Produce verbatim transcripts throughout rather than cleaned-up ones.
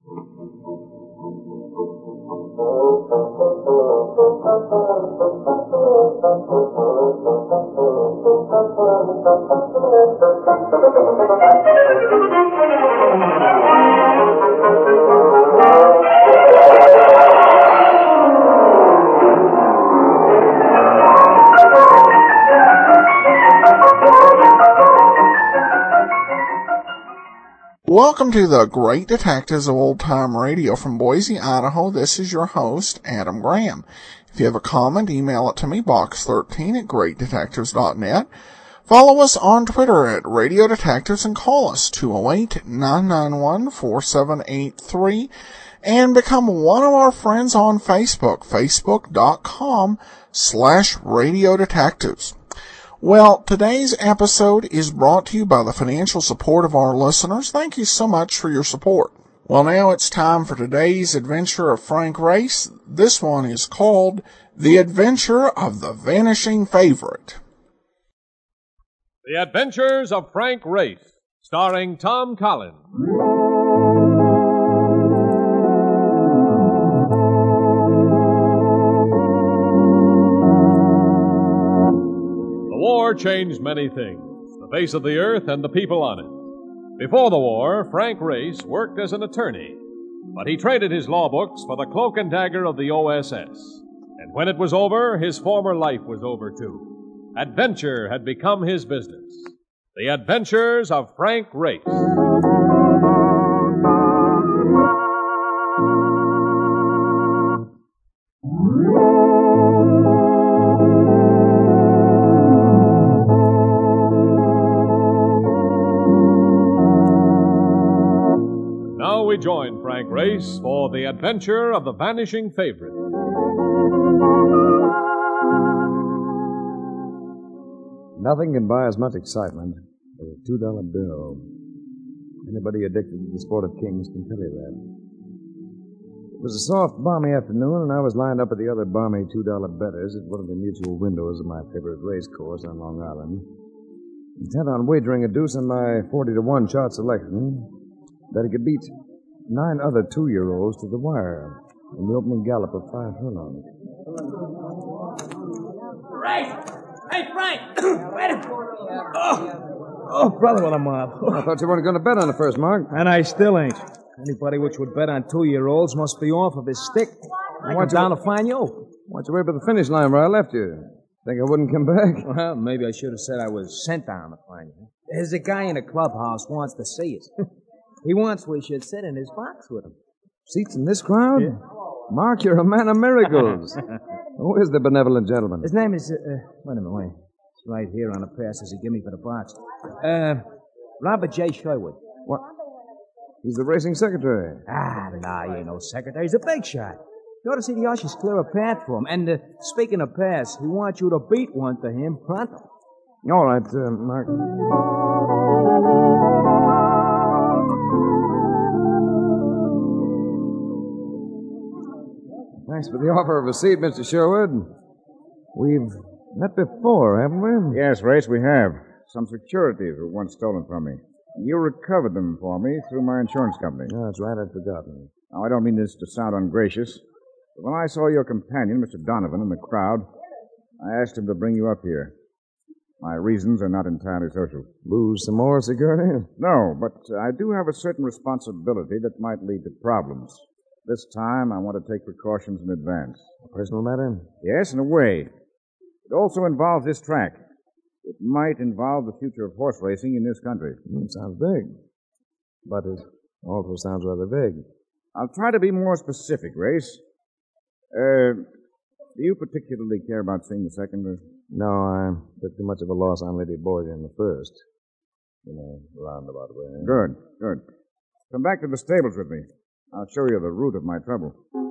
Welcome to the Great Detectives of Old Time Radio from Boise, Idaho. This is your host, Adam Graham. If you have a comment, email it to me, box thirteen at great detectives dot net. Follow us on Twitter at Radio Detectives and call us two oh eight, nine nine one, four seven eight three and become one of our friends on Facebook, facebook.com slash Radio Detectives. Well, today's episode is brought to you by the financial support of our listeners. Thank you so much for your support. Well, now it's time for today's adventure of Frank Race. This one is called The Adventure of the Vanishing Favorite. The Adventures of Frank Race, starring Tom Collins. The war changed many things, the face of the earth and the people on it. Before the war, Frank Race worked as an attorney, but he traded his law books for the cloak and dagger of the O S S. And when it was over, his former life was over too. Adventure had become his business. The Adventures of Frank Race. Now we join Frank Race for The Adventure of the Vanishing Favorite. Nothing can buy as much excitement as a two-dollar bill. Anybody addicted to the sport of kings can tell you that. It was a soft, balmy afternoon, and I was lined up at the other balmy two-dollar betters at one of the mutual windows of my favorite race course on Long Island, intent on wagering a deuce on my forty to one chart selection that it could beat nine other two-year-olds to the wire in the opening gallop of five furlongs. Race! Hey, Frank! Wait a minute! Oh, oh, brother, what a mob. I thought you weren't going to bet on the first, Mark. And I still ain't. Anybody which would bet on two-year-olds must be off of his stick. I come down to find you. Why'd you wait by the finish line where I left you? Think I wouldn't come back? Well, maybe I should have said I was sent down to find you. There's a guy in the clubhouse who wants to see us. He wants we should sit in his box with him. Seats in this crowd? Yeah. Mark, you're a man of miracles. Who is the benevolent gentleman? His name is, uh, wait a minute, wait. It's right here on the passes he gave me for the box. Uh, Robert J. Sherwood. What? He's the racing secretary. Ah, nah, he ain't no secretary. He's a big shot. You ought to see the ushers clear a path for him. And, uh, speaking of paths, he wants you to beat one to him pronto. All right, uh, Mark. Thanks for the offer of a seat, Mister Sherwood. We've met before, haven't we? Yes, Race, we have. Some securities were once stolen from me. You recovered them for me through my insurance company. Oh, that's right, I'd forgotten. Now, I don't mean this to sound ungracious, but when I saw your companion, Mister Donovan, in the crowd, I asked him to bring you up here. My reasons are not entirely social. Lose some more security? No, but I do have a certain responsibility that might lead to problems. This time, I want to take precautions in advance. A personal matter? Yes, in a way. It also involves this track. It might involve the future of horse racing in this country. Mm, sounds big. But it also sounds rather vague. I'll try to be more specific, Race. Uh, do you particularly care about seeing the second? Or... No, I took too much of a loss on Lady Boyd in the first. In a roundabout way. Good, good. Come back to the stables with me. I'll show you the root of my trouble.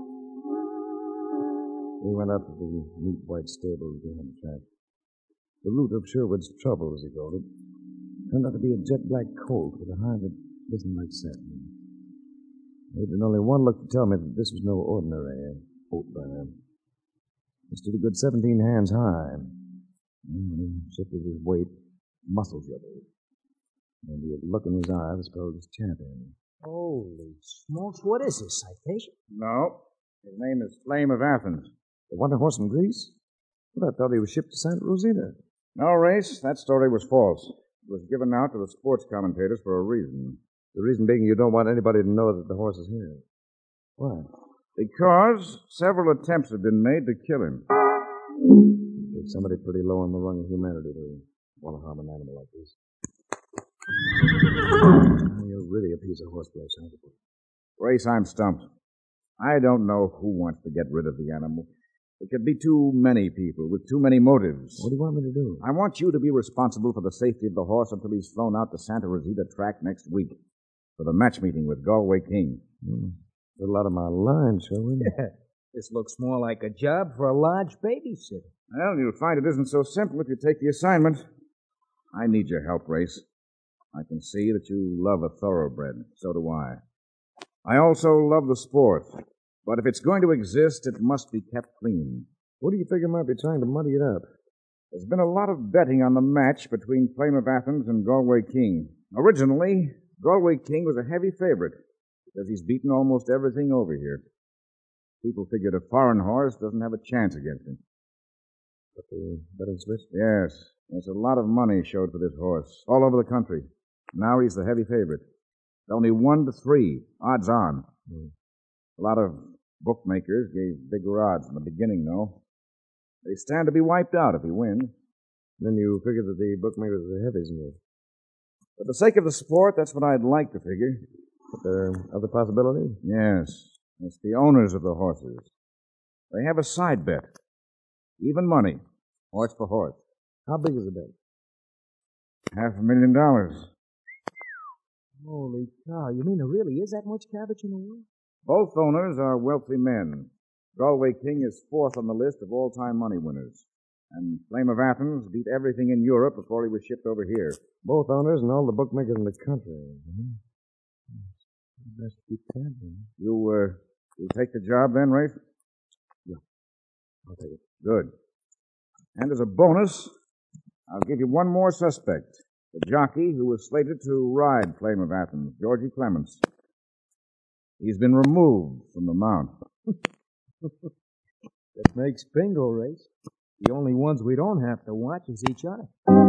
We went up to the neat white stables behind the track. The root of Sherwood's trouble, as he called it, turned out to be a jet-black colt with a hide that glistened like satin. It had only one look to tell me that this was no ordinary oat burner. It stood a good seventeen hands high. And when he shifted his weight, muscles rippled. And the look in his eye was spelled as champion. Holy smokes, what is this, citation? No. His name is Flame of Athens. The wonder horse from Greece? Well, I thought he was shipped to Santa Rosita. No, Race, that story was false. It was given out to the sports commentators for a reason. The reason being you don't want anybody to know that the horse is here. Why? Because several attempts have been made to kill him. Take somebody pretty low on the rung of humanity to want to harm an animal like this. You're really a piece of horseplay, Santa. Race, I'm stumped. I don't know who wants to get rid of the animal. It could be too many people with too many motives. What do you want me to do? I want you to be responsible for the safety of the horse until he's flown out to Santa Rosita track next week for the match meeting with Galway King. Hmm. A lot of my lines, shall we? This looks more like a job for a large babysitter. Well, you'll find it isn't so simple if you take the assignment. I need your help, Race. I can see that you love a thoroughbred. So do I. I also love the sport. But if it's going to exist, it must be kept clean. What do you figure might be trying to muddy it up? There's been a lot of betting on the match between Flame of Athens and Galway King. Originally, Galway King was a heavy favorite because he's beaten almost everything over here. People figured a foreign horse doesn't have a chance against him. But the betting switch? Yes. There's a lot of money showed for this horse, all over the country. Now he's the heavy favorite. It's only one to three, odds on. Hmm. A lot of bookmakers gave bigger odds in the beginning, though. They stand to be wiped out if he wins. Then you figure that the bookmakers are the heavies in it. For the sake of the sport, that's what I'd like to figure. But there are other possibilities? Yes. It's the owners of the horses. They have a side bet. Even money. Horse for horse. How big is the bet? Half a million dollars. Holy cow, you mean there really is that much cabbage in the world? Both owners are wealthy men. Galway King is fourth on the list of all-time money winners. And Flame of Athens beat everything in Europe before he was shipped over here. Both owners and all the bookmakers in the country. Mm-hmm. Best keep tabs on. You, uh, you take the job then, Rafe? Yeah. I'll take it. Good. And as a bonus, I'll give you one more suspect. The jockey who was slated to ride Flame of Athens, Georgie Clements. He's been removed from the mount. That makes bingo, Race. The only ones we don't have to watch is each other.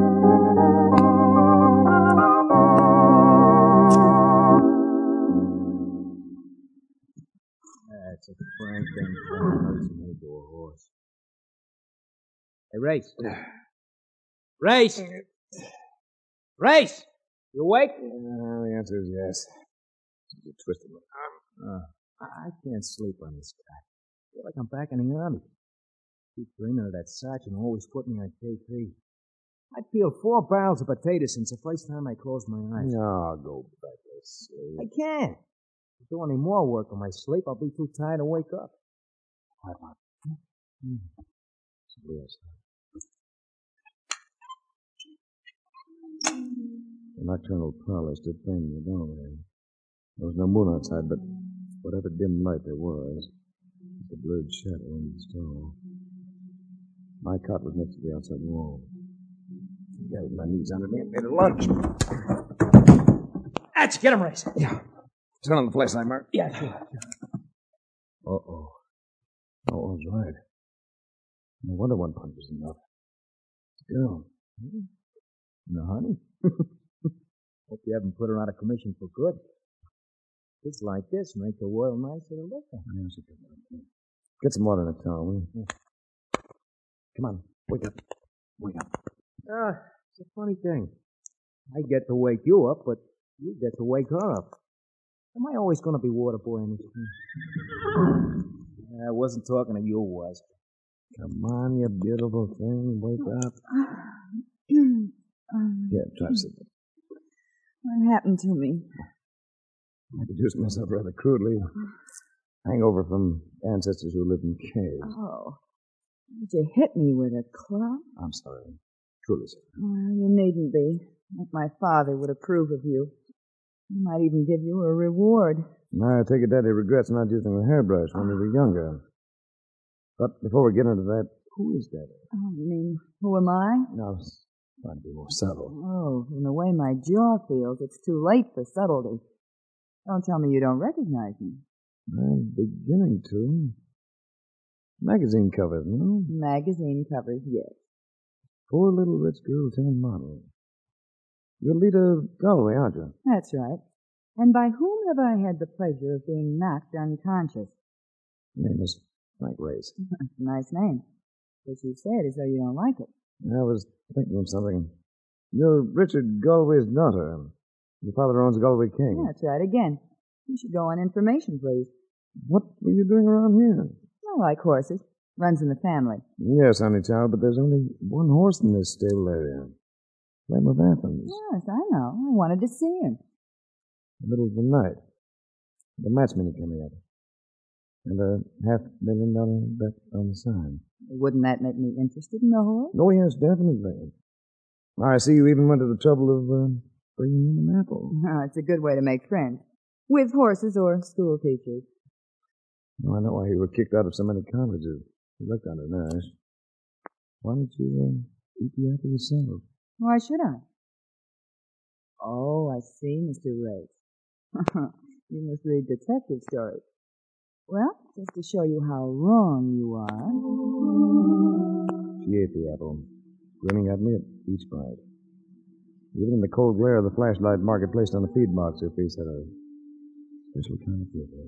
That's a frank thing for a person made to a horse. Hey, Race. Race! Race! You awake? Uh, the answer is yes. You twisted my arm. Uh, I can't sleep on this guy. I feel like I'm back in the army. Keep dreaming of that sergeant who always put me on K three. I'd peeled four barrels of potatoes since the first time I closed my eyes. No, go back to sleep. I can't. If I do any more work in my sleep, I'll be too tired to wake up. Quiet, Mark. Mm-hmm. Somebody else. The nocturnal prowler stood framed in the doorway. There was no moon outside, but whatever dim light there was, the blurred shadow in the stall. My cot was next to the outside wall. I gathered my knees under me and made a lunge. That's get him, Race. Yeah. Turn on the flashlight, Mark. Yeah, sure. Uh-oh. Oh, that's right. No wonder one punch was enough. Still. No, honey. Hope you haven't put her out of commission for good. Kids like this make the world nicer to look at. Yes, it can. Get some water in the towel, will you? Yeah. Come on. Wake up. Wake up. Ah, uh, it's a funny thing. I get to wake you up, but you get to wake her up. Am I always going to be water boy in this thing? I wasn't talking to you, was. Come on, you beautiful thing. Wake up. Um, yeah, try to sit. What happened to me? I introduced myself rather crudely. Hangover from ancestors who lived in caves. Oh. Did you hit me with a club? I'm sorry. Truly sorry. Well, you needn't be. Like my father would approve of you. He might even give you a reward. I take it Daddy regrets not using the hairbrush when we were younger. But before we get into that, who is Daddy? Oh, you mean, who am I? No, trying to be more subtle. Oh, in the way my jaw feels, it's too late for subtlety. Don't tell me you don't recognize me. I'm beginning to. Magazine covers, no? Magazine covers, yes. Poor little rich girl turned model. You're Lita Galway, aren't you? That's right. And by whom have I had the pleasure of being knocked unconscious? My name is Frank Race. That's a nice name. But you say it as though you don't like it. I was thinking of something. You're Richard Galway's daughter. Your father owns Galway King. Yeah, that's right again. You should go on information, please. What were you doing around here? I like horses. Runs in the family. Yes, honey child, but there's only one horse in this stable area. Clem of Athens. Yes, I know. I wanted to see him. The middle of the night. The match minute coming up. And a half million dollar bet on the sign. Wouldn't that make me interested in the horse? Oh, yes, definitely. I see you even went to the trouble of uh, bringing in an apple. Oh, it's a good way to make friends. With horses or school teachers. Oh, I know why you were kicked out of so many colleges. You look kind of nice. Why don't you uh, eat the apple yourself? Why should I? Oh, I see, Mister Race. You must read detective stories. Well, just to show you how wrong you are. She ate the apple, grinning at me at each bite. Even in the cold glare of the flashlight market placed on the feed box, her face had a special kind of flavor.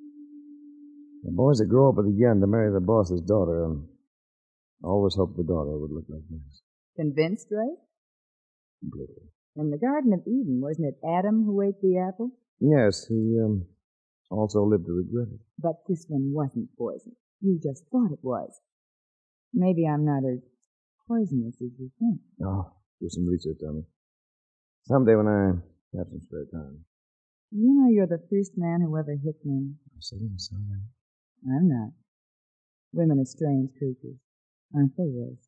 The boys that grow up with a yen to marry the boss's daughter, um, always hoped the daughter would look like this. Convinced, right? Completely. In the Garden of Eden, wasn't it Adam who ate the apple? Yes, he um, also lived to regret it. But this one wasn't poison. You just thought it was. Maybe I'm not as poisonous as you think. Oh, do some research on it. Someday when I have some spare time. You know you're the first man who ever hit me. I said I'm sorry. I'm not. Women are strange creatures, aren't they, Rose?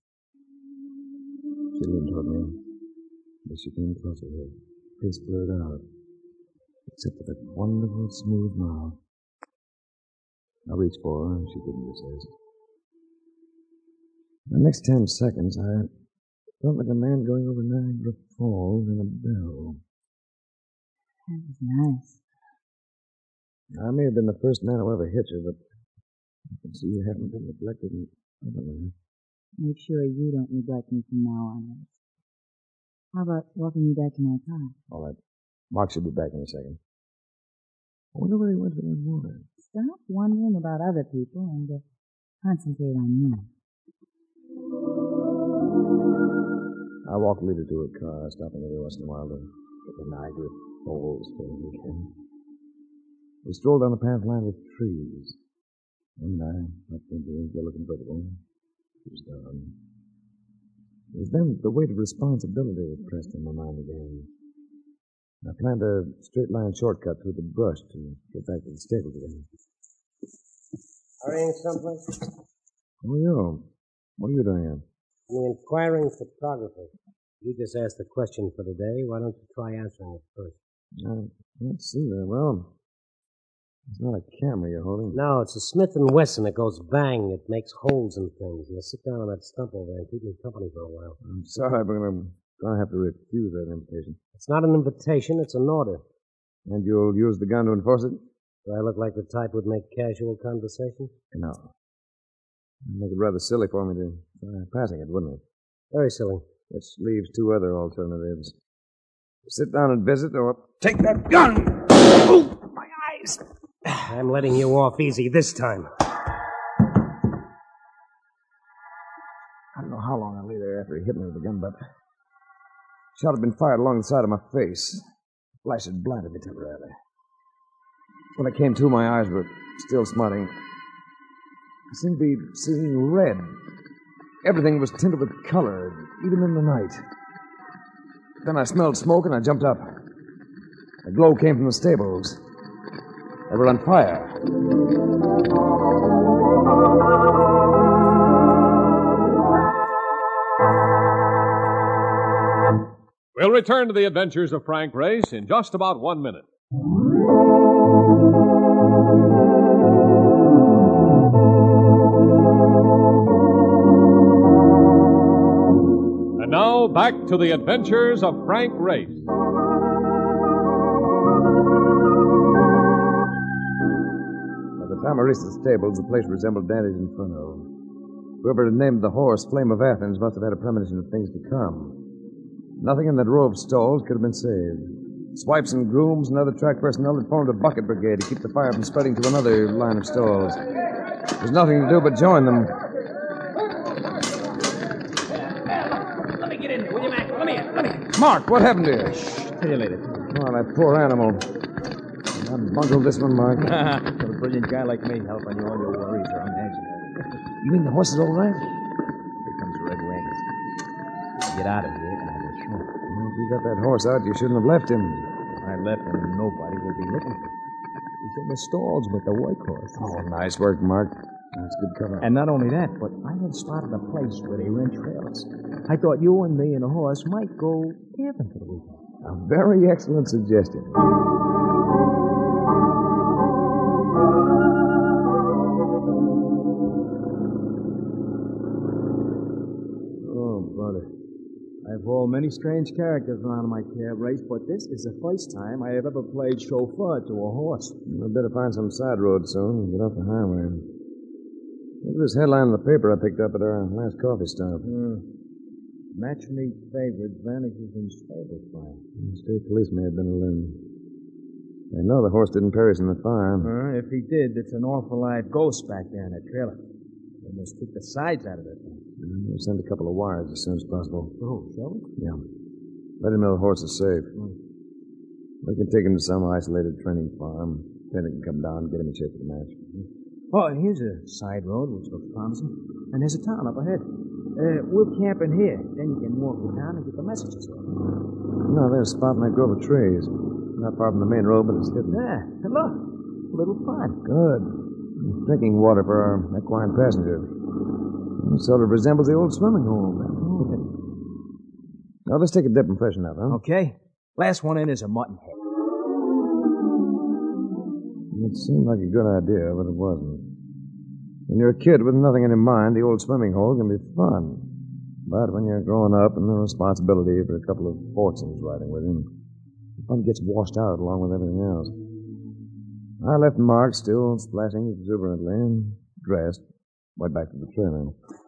She leaned toward me. As she came closer, her face blurred out, except for that wonderful smooth mouth. I reached for her, and she didn't resist. The next ten seconds, I felt like a man going over Niagara Falls in a bell. That was nice. I may have been the first man who ever hit you, but I can see you haven't been neglected in other ways. Make sure you don't neglect me from now on, Rose. How about walking me back to my car? All right. Mark should be back in a second. I wonder where he went for that water. Stop wondering about other people and uh, concentrate on me. I walked Lita to her car, stopping every once in a while to get the Niagara Falls for the weekend. We strolled down a path lined with trees. And I hopped into the yellow convertible. She was gone. It was then the weight of responsibility that pressed on my mind again. I planned a straight-line shortcut through the brush to get back to the stable again. Hurrying someplace? Oh, you. What are you doing here? I'm the inquiring photographer. You just asked the question for today. Why don't you try answering it first? I can't see very well. It's not a camera you're holding. No, it's a Smith and Wesson. It goes bang. It makes holes in things. Now sit down on that stump over there and keep me company for a while. I'm sorry, but I'm going to have to refuse that invitation. It's not an invitation. It's an order. And you'll use the gun to enforce it? Do I look like the type who'd make casual conversation? No. It'd make it rather silly for me to try passing it, wouldn't it? Very silly. Which leaves two other alternatives. Sit down and visit, or take that gun! Oh, my eyes! I'm letting you off easy this time. I don't know how long I lay there after he hit me with the gun, but the shot had been fired along the side of my face. The flash had blinded me temporarily. When I came to, my eyes were still smarting. I seemed to be seeing red. Everything was tinted with color, even in the night. Then I smelled smoke and I jumped up. The glow came from the stables. They were on fire. We'll return to the adventures of Frank Race in just about one minute. And now, back to the adventures of Frank Race. the time I reached the stables, the place resembled Dandy's Inferno. Whoever had named the horse Flame of Athens must have had a premonition of things to come. Nothing in that row of stalls could have been saved. Swipes and grooms and other track personnel had formed a bucket brigade to keep the fire from spreading to another line of stalls. There's nothing to do but join them. Let me get in there, will you, Mac? Let me in, let me in. Mark, what happened to you? Shh, tell you later. Oh, that poor animal. I bungled this one, Mark. For a brilliant guy like me, helping you all your worries are imaginary. You mean the horse is all right? Here comes Red Wings. Get out of here, and I will show. Well, if you got that horse out, you shouldn't have left him. If I left him, nobody will be looking for him. He's in the stalls with the white horse. Oh, nice work, Mark. That's good cover. And not only that, but I had spotted a place where they rent trailers. I thought you and me and the horse might go camping for the weekend. A very excellent suggestion. I've hauled many strange characters around my cab race, but this is the first time I have ever played chauffeur to a horse. We'd better find some side road soon and get off the highway. Look at this headline in the paper I picked up at our last coffee stop. Hmm. Match meet favorite vanishes in stable fire. The state police may have been alone. They know the horse didn't perish in the fire. Uh, if he did, it's an awful live ghost back there in that trailer. They must take the sides out of it. We'll send a couple of wires as soon as possible. Oh, shall we? Yeah. Let him know the horse is safe. Mm. We can take him to some isolated training farm. Then he can come down and get him in shape for the match. Mm-hmm. Oh, here's a side road which looks promising. And there's a town up ahead. Uh, we'll camp in here. Then you can walk in town and get the messages. No, there's a spot in that grove of trees. Not far from the main road, but it's hidden. Yeah, and look. A little fun. Good. Drinking water for our equine passengers. It sort of resembles the old swimming hole. Now, let's take a dip and freshen up, huh? Okay. Last one in is a mutton head. It seemed like a good idea, but it wasn't. When you're a kid with nothing in your mind, the old swimming hole can be fun. But when you're growing up and the responsibility for a couple of fortunes riding with him, the fun gets washed out along with everything else. I left Mark still splashing exuberantly and dressed. Went back to the trailer.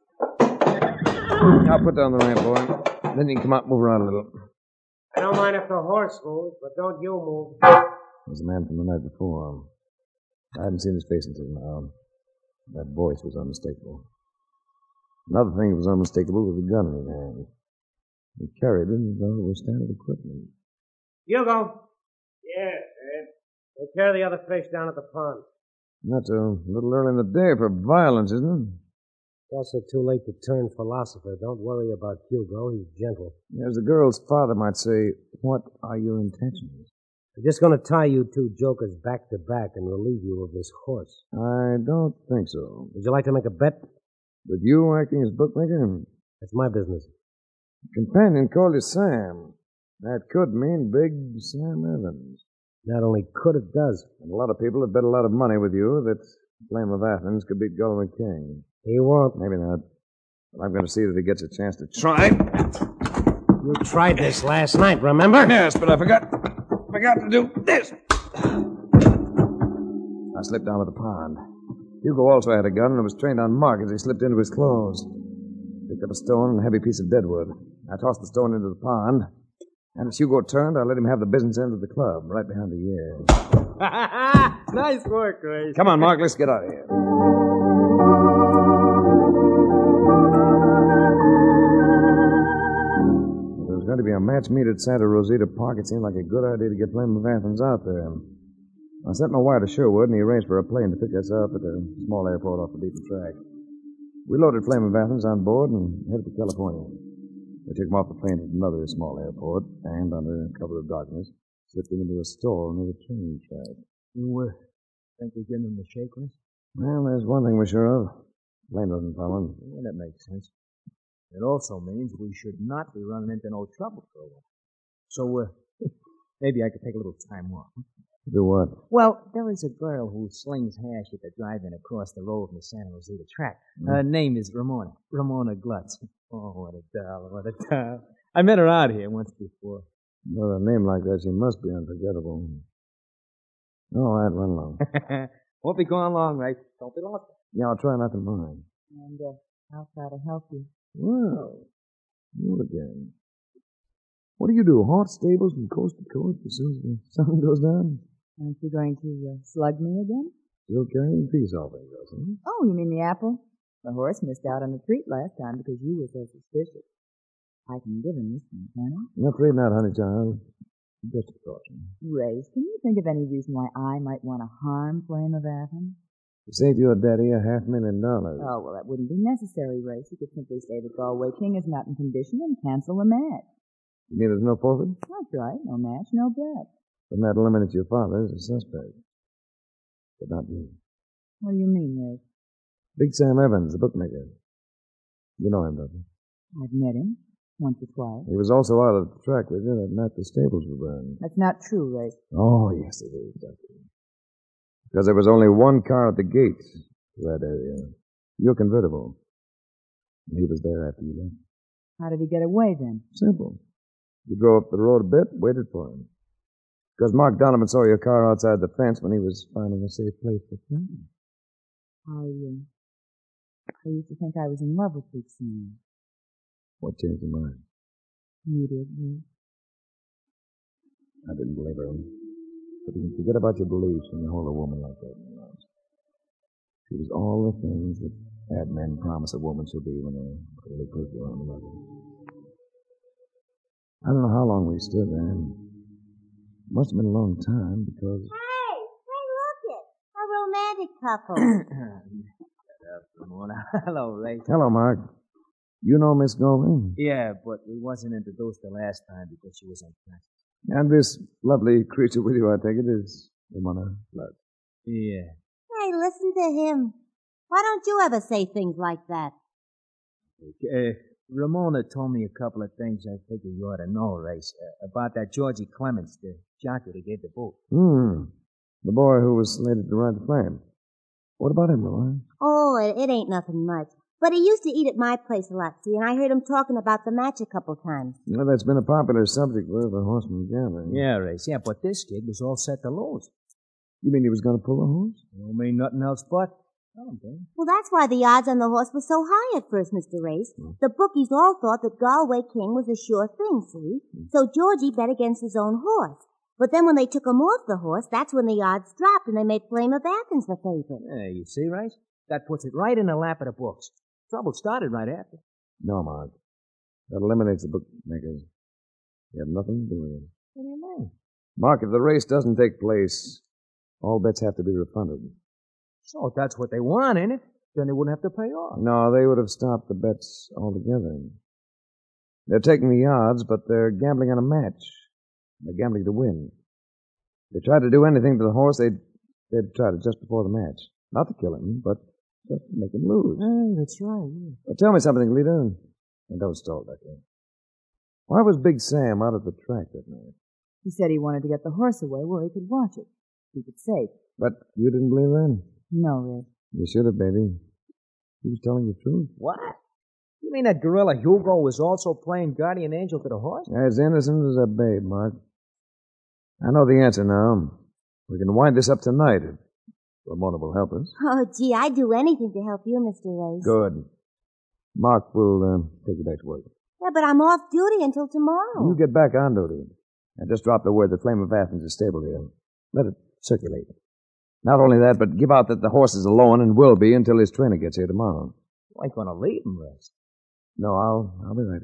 I'll put down the ramp, boy. Then you can come out and move around a little. I don't mind if the horse moves, but don't you move. There's the man from the night before. I hadn't seen his face until now. That voice was unmistakable. Another thing that was unmistakable was the gun in his hand. He carried it as though it was standard equipment. Hugo. Yes, Ed. Take care of the other fish down at the pond. That's a little early in the day for violence, isn't it? It's also too late to turn philosopher. Don't worry about Hugo. He's gentle. As the girl's father might say, what are your intentions? I'm just going to tie you two jokers back to back and relieve you of this horse. I don't think so. Would you like to make a bet? With you acting as bookmaker? That's my business. The companion called you Sam. That could mean Big Sam Evans. Not only could, it does. And a lot of people have bet a lot of money with you that Flame of Athens could beat Gulliver King. He won't. Maybe not. But I'm going to see that he gets a chance to try. You tried this last night, remember? Yes, but I forgot. Forgot to do this. I slipped down to the pond. Hugo also had a gun and was trained on Mark as he slipped into his clothes. Picked up a stone and a heavy piece of deadwood. I tossed the stone into the pond. And as Hugo turned, I let him have the business end of the club, right behind the ears. Nice work, Grace. Come on, Mark, let's get out of here. If there was going to be a match meet at Santa Rosita Park, it seemed like a good idea to get Flame of Athens out there. I sent my wire to Sherwood, and he arranged for a plane to pick us up at a small airport off the beaten track. We loaded Flame of Athens on board and headed to California. We took him off the plane at another small airport, and under cover of darkness, slipped him into a stall near the train track. You uh, think we're getting him the shake, Chris? Well, there's one thing we're sure of. Plane doesn't follow him. Well, that makes sense. It also means we should not be running into no trouble for a while. So, uh, maybe I could take a little time off. Do what? Well, there is a girl who slings hash at the drive-in across the road from the Santa Rosita track. Mm. Her name is Ramona. Ramona Glutz. Oh, what a doll, what a doll. I met her out here once before. With a name like that, she must be unforgettable. All right, run along. Won't be gone long, Ray. Don't be lost. Yeah, I'll try not to mind. And uh, I'll try to help you. Well, you again. What do you do? Haunt stables from coast to coast as soon as the sun goes down? Aren't you going to uh, slug me again? Still carrying peace offerings, huh? Oh, you mean the apple? The horse missed out on the treat last time because you were so suspicious. I can give him this one, can I? I'm afraid not, honey child. Just a caution. Race, can you think of any reason why I might want to harm Flame of Athens? To save your daddy a half million dollars. Oh, well, that wouldn't be necessary, Race. You could simply say that Galway King is not in condition and cancel the match. You mean there's no forfeit? That's right. No match, no bet. Then that eliminates your father as a suspect. But not you. What do you mean, Race? Big Sam Evans, the bookmaker. You know him, don't you? I've met him once or twice. He was also out at the track with you that night the stables were burned. That's not true, Race. Oh, yes, it is, Doctor. Because there was only one car at the gate to that area. Your convertible. And he was there after you left. How did he get away then? Simple. You drove up the road a bit, waited for him. Because Mark Donovan saw your car outside the fence when he was finding a safe place for flying. I, uh, I used to think I was in love with Big Sam. What changed your mind? You did, Race. I didn't believe her. But you can forget about your beliefs when you hold a woman like that in your arms. She was all the things that bad men promise a woman she'll be when they really put you on the level. I don't know how long we stood there. It must have been a long time because... Hey, hey, look it. A romantic couple. Hello, Ray. Hello, Mark. You know Miss Golding? Yeah, but we wasn't introduced the last time because she was unconscious. And this lovely creature with you, I take it, is Ramona Flood. Yeah. Hey, listen to him. Why don't you ever say things like that? Uh, Ramona told me a couple of things I figure you ought to know, Race, uh, about that Georgie Clemens, the jockey that gave the boot. Hmm. The boy who was slated to ride the flame. What about him, Ramona? Oh, it, it ain't nothing much. But he used to eat at my place a lot, see, and I heard him talking about the match a couple times. Well, that's been a popular subject with the horseman gathering. Yeah, Race, yeah, but this kid was all set to lose. You mean he was going to pull a horse? Don't mean nothing else but. Tell him, Ben. Well, that's why the odds on the horse were so high at first, Mister Race. Hmm. The bookies all thought that Galway King was a sure thing, see? Hmm. So Georgie bet against his own horse. But then when they took him off the horse, that's when the odds dropped and they made Flame of Athens the favorite. Yeah, you see, Race? That puts it right in the lap of the books. Trouble started right after. No, Mark. That eliminates the bookmakers. You have nothing to do with it. What do you mean? Mark, if the race doesn't take place, all bets have to be refunded. So if that's what they want, ain't it? Then they wouldn't have to pay off. No, they would have stopped the bets altogether. They're taking the odds, but they're gambling on a match. They're gambling to win. If they tried to do anything to the horse, they'd, they'd try it just before the match. Not to kill him, but just to make him lose. Hey, that's right. Yeah. Well, tell me something, Lita. And don't stall, Becky. Why was Big Sam out at the track that night? He said he wanted to get the horse away where he could watch it. Keep it safe. But you didn't believe that? No, Red. You should have, baby. He was telling the truth. What? You mean that gorilla Hugo was also playing guardian angel to the horse? As innocent as a babe, Mark. I know the answer now. We can wind this up tonight if Ramona will help us. Oh, gee, I'd do anything to help you, Mister Race. Good. Mark will uh, take you back to work. Yeah, but I'm off duty until tomorrow. You get back on duty. And just drop the word that Flame of Athens is stable here. Let it circulate. Not only that, but give out that the horse is alone and will be until his trainer gets here tomorrow. You ain't gonna leave him, Race. No, I'll I'll be right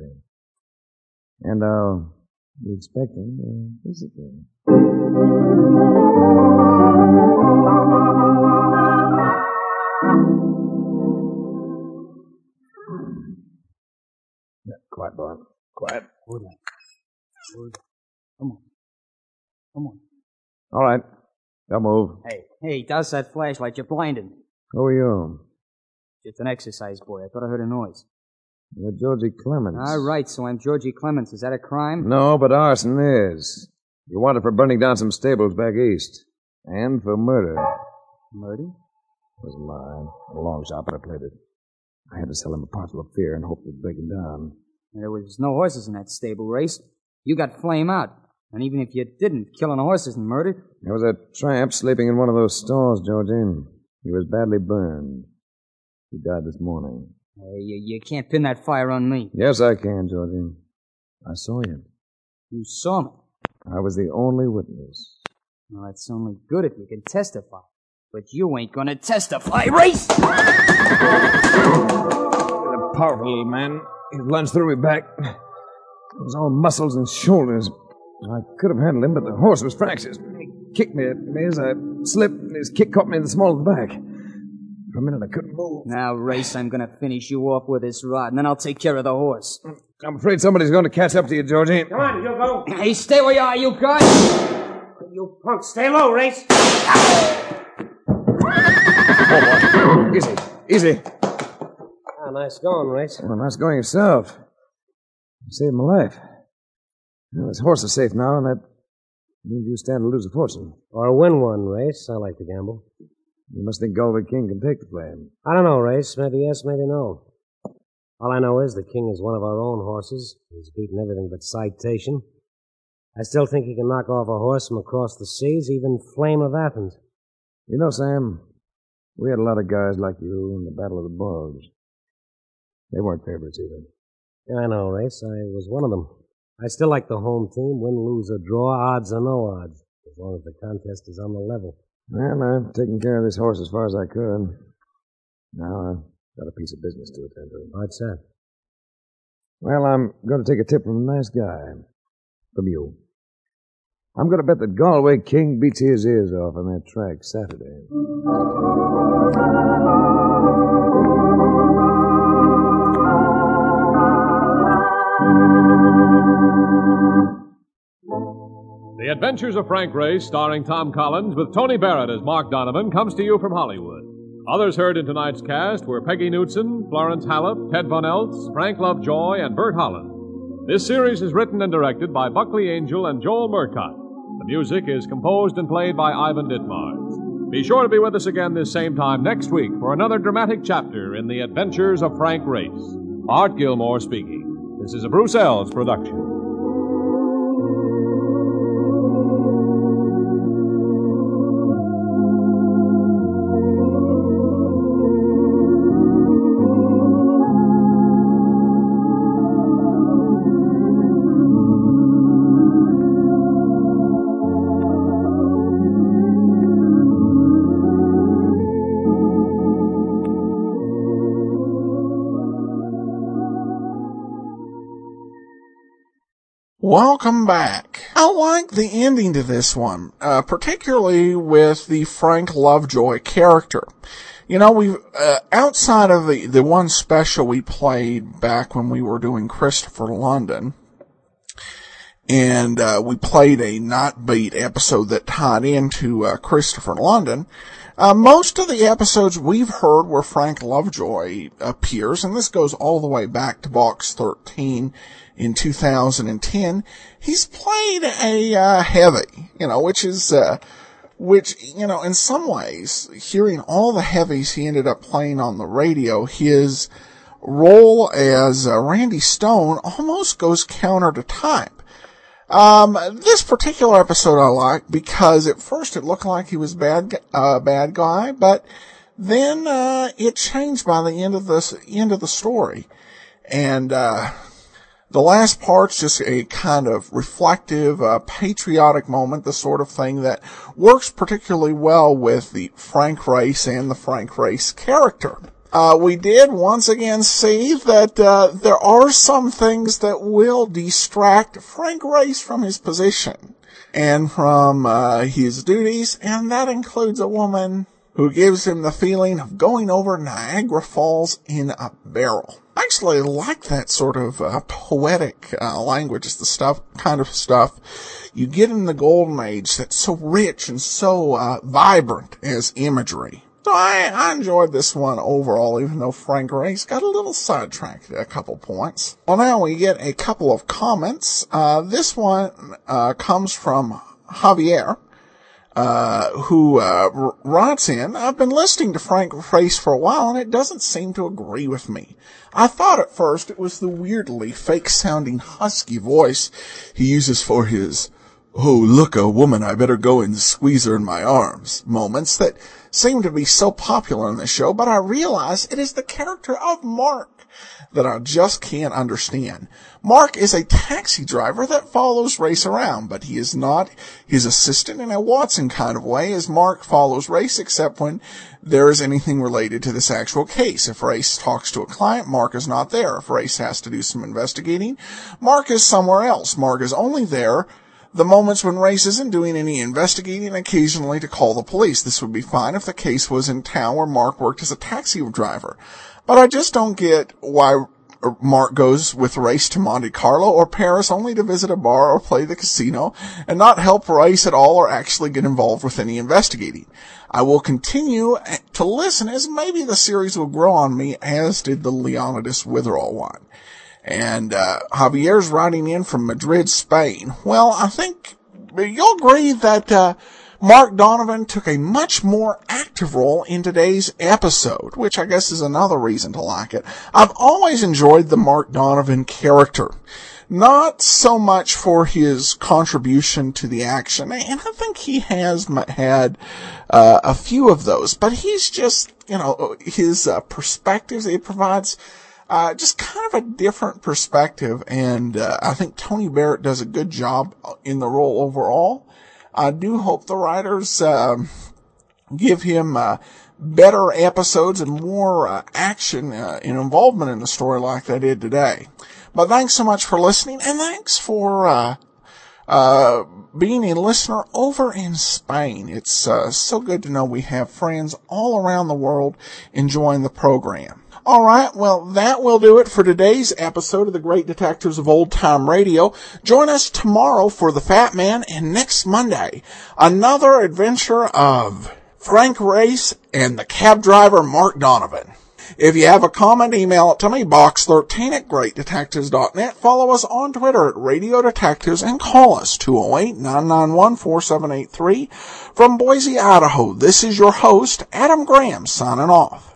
there. And I'll be expecting a visitor. Yeah, quiet, boy. Quiet. Hold on. Hold on. Come on. Come on. All right. Don't move. Hey, hey, does that flashlight? You're blinded. Who are you? Just an exercise boy. I thought I heard a noise. You're Georgie Clemens. All right, so I'm Georgie Clemens. Is that a crime? No, but arson is. You're wanted for burning down some stables back east. And for murder. Murder? It was a lie. A long shot, but I played it. I had to sell him a parcel of fear and hope to break him down. There was no horses in that stable, Race. You got Flame out. And even if you didn't, killing a horse isn't murder. There was a tramp sleeping in one of those stalls, Georgie. He was badly burned. He died this morning. Hey, you, you can't pin that fire on me. Yes, I can, Georgie. I saw you. You saw me. I was the only witness. Well, that's only good if you can testify. But you ain't gonna testify, Race! A powerful little man. He lunged through me back. It was all muscles and shoulders. I could have handled him, but the horse was fractious. He kicked me, me as I slipped, and his kick caught me in the small of the back. For a minute, I couldn't move. Now, Race, I'm gonna finish you off with this rod, and then I'll take care of the horse. I'm afraid somebody's going to catch up to you, Georgie. Come on, you go. Hey, stay where you are, you guys! You punk, stay low, Race. Oh, easy, easy. Ah, nice going, Race. Well, nice going yourself. You saved my life. Well, this horse is safe now, and that means you stand to lose a fortune. Or win one, Race. I like to gamble. You must think Gulliver King can take the blame. I don't know, Race. Maybe yes, maybe no. All I know is the King is one of our own horses. He's beaten everything but citation. I still think he can knock off a horse from across the seas, even Flame of Athens. You know, Sam, we had a lot of guys like you in the Battle of the Bulge. They weren't favorites either. Yeah, I know, Race. I was one of them. I still like the home team, win, lose, or draw, odds or no odds, as long as the contest is on the level. Well, I've taken care of this horse as far as I could. Now I've got a piece of business to attend to. What's that? Well, I'm going to take a tip from a nice guy. From you. I'm going to bet that Galway King beats his ears off on that track Saturday. The Adventures of Frank Race, starring Tom Collins, with Tony Barrett as Mark Donovan, comes to you from Hollywood. Others heard in tonight's cast were Peggy Knudsen, Florence Hallop, Ted Von Eltz, Frank Lovejoy, and Bert Holland. This series is written and directed by Buckley Angel and Joel Murcott. The music is composed and played by Ivan Ditmars. Be sure to be with us again this same time next week for another dramatic chapter in The Adventures of Frank Race. Art Gilmore speaking. This is a Bruce Ells production. Welcome back. I like the ending to this one, uh, particularly with the Frank Lovejoy character. You know, we uh, outside of the, the one special we played back when we were doing Christopher London, and uh, we played a not beat episode that tied into uh, Christopher London. Uh, most of the episodes we've heard where Frank Lovejoy appears, and this goes all the way back to Box thirteen in two thousand ten, he's played a uh, heavy, you know, which is, uh, which, you know, in some ways, hearing all the heavies he ended up playing on the radio, his role as uh, Randy Stone almost goes counter to type. Um, this particular episode I like because at first it looked like he was bad, uh, bad guy, but then, uh, it changed by the end of this, end of the story. And, uh, the last part's just a kind of reflective, uh, patriotic moment, the sort of thing that works particularly well with the Frank Race and the Frank Race character. Uh, we did once again see that, uh, there are some things that will distract Frank Race from his position and from, uh, his duties, and that includes a woman who gives him the feeling of going over Niagara Falls in a barrel. I actually like that sort of uh, poetic uh, language. It's the stuff, kind of stuff you get in the Golden Age that's so rich and so uh, vibrant as imagery. So I, I enjoyed this one overall, even though Frank Race got a little sidetracked at a couple points. Well, now we get a couple of comments. Uh, this one uh, comes from Javier. Uh, who, uh, writes in, I've been listening to Frank Race for a while and it doesn't seem to agree with me. I thought at first it was the weirdly fake-sounding husky voice he uses for his oh, look, a woman, I better go and squeeze her in my arms moments that seem to be so popular in the show, but I realize it is the character of Mark that I just can't understand. Mark is a taxi driver that follows Race around, but he is not his assistant in a Watson kind of way, as Mark follows Race except when there is anything related to this actual case. If Race talks to a client, Mark is not there. If Race has to do some investigating, Mark is somewhere else. Mark is only there the moments when Race isn't doing any investigating, occasionally to call the police. This would be fine if the case was in town where Mark worked as a taxi driver. But I just don't get why Mark goes with Race to Monte Carlo or Paris only to visit a bar or play the casino and not help Race at all or actually get involved with any investigating. I will continue to listen as maybe the series will grow on me, as did the Leonidas Witherall one. And uh, Javier's writing in from Madrid, Spain. Well, I think you'll agree that uh, Mark Donovan took a much more active role in today's episode, which I guess is another reason to like it. I've always enjoyed the Mark Donovan character, not so much for his contribution to the action, and I think he has had uh, a few of those, but he's just, you know, his uh, perspectives, it provides Uh, just kind of a different perspective, and uh, I think Tony Barrett does a good job in the role overall. I do hope the writers uh, give him uh, better episodes and more uh, action uh, and involvement in the story like they did today. But thanks so much for listening, and thanks for uh, uh, being a listener over in Spain. It's uh, so good to know we have friends all around the world enjoying the program. All right, well, that will do it for today's episode of the Great Detectives of Old Time Radio. Join us tomorrow for The Fat Man, and next Monday, another adventure of Frank Race and the cab driver Mark Donovan. If you have a comment, email it to me, box thirteen at great detectives dot net. Follow us on Twitter at Radio Detectives and call us two oh eight, nine nine one, four seven eight three. From Boise, Idaho, this is your host, Adam Graham, signing off.